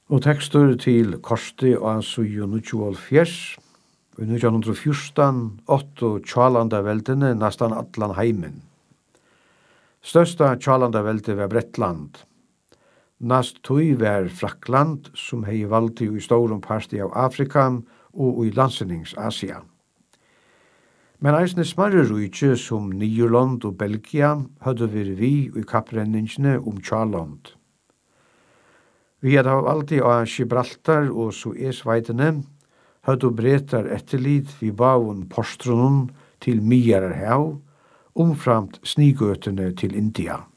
Og tekstur til Korsti og Suju 1924. I 1914 åttu tjalanda veldene nastan allan heimen. Størsta tjalanda veldi var Bretland. Nast tøy var Frakland, som hei valdi i stórum parti av Afrika og i landsenningsasia. Men eisne smarre rujtje som Nederland og Belgia hadde vært vi i kapprenningene Tjaland. Vi hadde alltid av Gibraltar og Suezveitene hadde bretar etterlid vi bavun postrunnen til Miarar hav, omframt snigøtene til India.